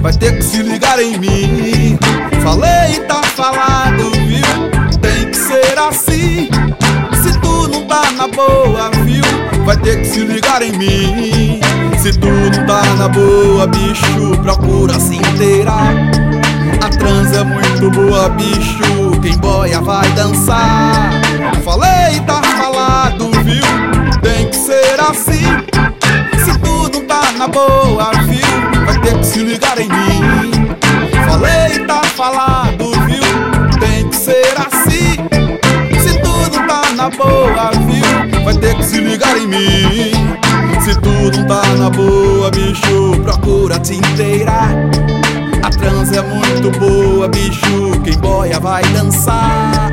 vai ter que se ligar em mim. Falei, tá falado, viu? Tem que ser assim. Se tu não tá na boa, viu? Vai ter que se ligar em mim. Se tu não tá na boa, bicho, procura se inteirar. A transa é muito boa, bicho, quem boia vai dançar. Falei, tá falado, viu? Tem que ser assim. Se tu não tá na boa, viu? Vai ter que se ligar em mim. Falei, tá falado, viu? Tem que ser assim. Se tu não tá na boa, viu? Vai ter que se ligar em mim. Se tu não tá na boa, bicho, procura te inteirar. A transa é muito boa, bicho, quem boia vai dançar.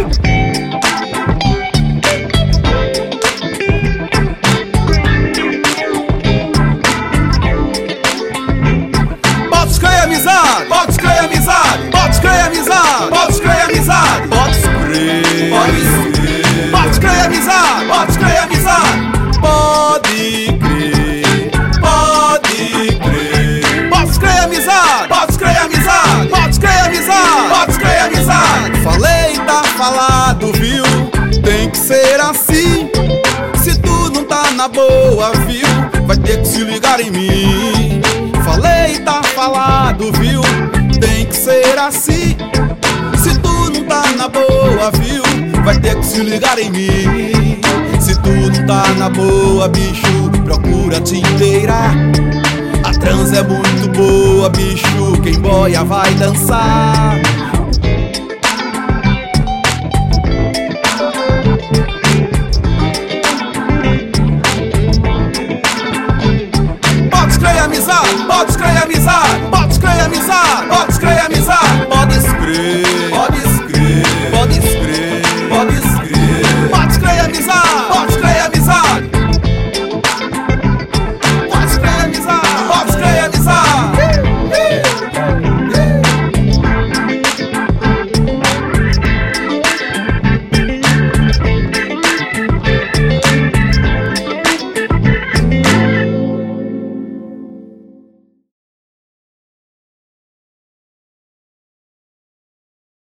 Pode crer amizade, pode crer amizade, pode crer amizade, pode crer amizade, pode crer, pode crer amizade, pode crer amizade, pode crer, pode crer, pode crer amizade, pode crer amizade, pode crer amizade, pode crer amizade. Falei, tá falado, viu? Tem que ser assim. Se tu não tá na boa, viu? Vai ter que se ligar em mim. Falei, tá falado, viu? Tem que ser assim. Se tu não tá na boa, viu? Vai ter que se ligar em mim. Se tu não tá na boa, bicho, procura te inteirar. A transa é muito boa, bicho, quem boia vai dançar.